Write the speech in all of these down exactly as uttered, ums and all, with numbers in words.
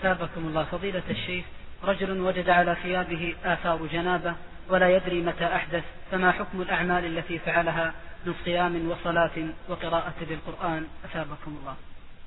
أثابكم الله. فضيلة الشيخ، رجل وجد على ثيابه آثار جنابة ولا يدري متى أحدث، فما حكم الأعمال التي فعلها من صيام وصلاة وقراءة للقرآن؟ أثابكم الله.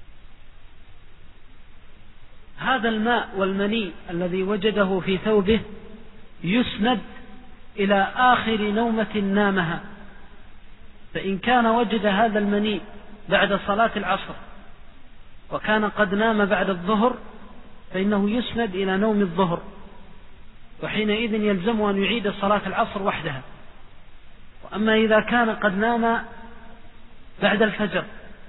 هذا الماء والمني الذي وجده في ثوبه يسند إلى آخر نومة نامها، فإن كان وجد هذا المني بعد صلاة العصر وكان قد نام بعد الظهر فإنه يسند إلى نوم الظهر، وحينئذ يلزم أن يعيد صلاة العصر وحدها. وأما إذا كان قد نام بعد الفجر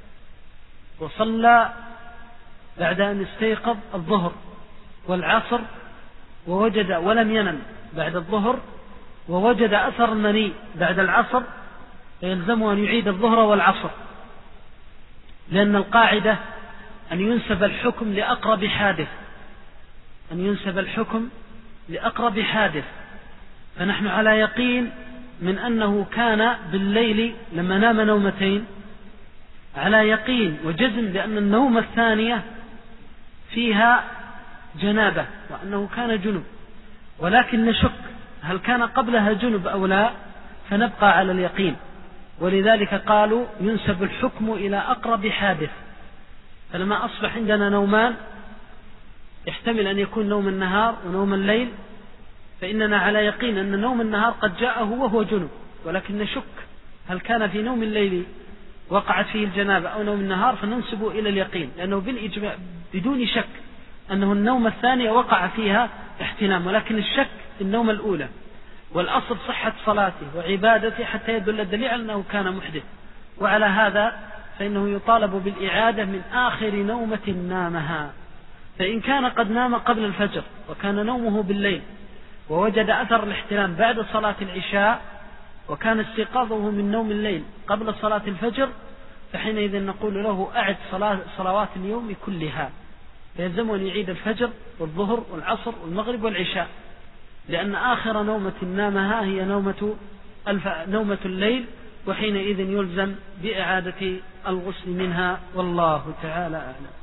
وصلى بعد أن استيقظ الظهر والعصر ووجد ولم ينم بعد الظهر ووجد أثر المني بعد العصر فيلزم أن يعيد الظهر والعصر، لأن القاعدة أن ينسب الحكم لأقرب حادث، أن ينسب الحكم لأقرب حادث. فنحن على يقين من أنه كان بالليل لما نام نومتين على يقين وجزم بأن النومة الثانية فيها جنابة وأنه كان جنب، ولكن نشك هل كان قبلها جنب أو لا، فنبقى على اليقين. ولذلك قالوا ينسب الحكم إلى أقرب حادث. فلما أصبح عندنا نومان يحتمل أن يكون نوم النهار ونوم الليل، فإننا على يقين أن نوم النهار قد جاءه وهو جنب، ولكن نشك هل كان في نوم الليل وقعت فيه الجنابة أو نوم النهار، فننسبه إلى اليقين، لأنه بالإجماع بدون شك أنه النوم الثانية وقع فيها احتلام، ولكن الشك النوم الأولى، والأصل صحة صلاته وعبادته حتى يدل الدليل على أنه كان محدث. وعلى هذا فإنه يطالب بالإعادة من آخر نومة نامها. فإن كان قد نام قبل الفجر وكان نومه بالليل ووجد أثر الاحتلام بعد صلاة العشاء وكان استيقاظه من نوم الليل قبل صلاة الفجر، فحينئذ نقول له أعد صلوات اليوم كلها، فيلزم أن يعيد الفجر والظهر والعصر والمغرب والعشاء، لأن آخر نومة نامها هي نومة, نومة الليل، وحينئذ يلزم بإعادة الغسل منها، والله تعالى أعلم.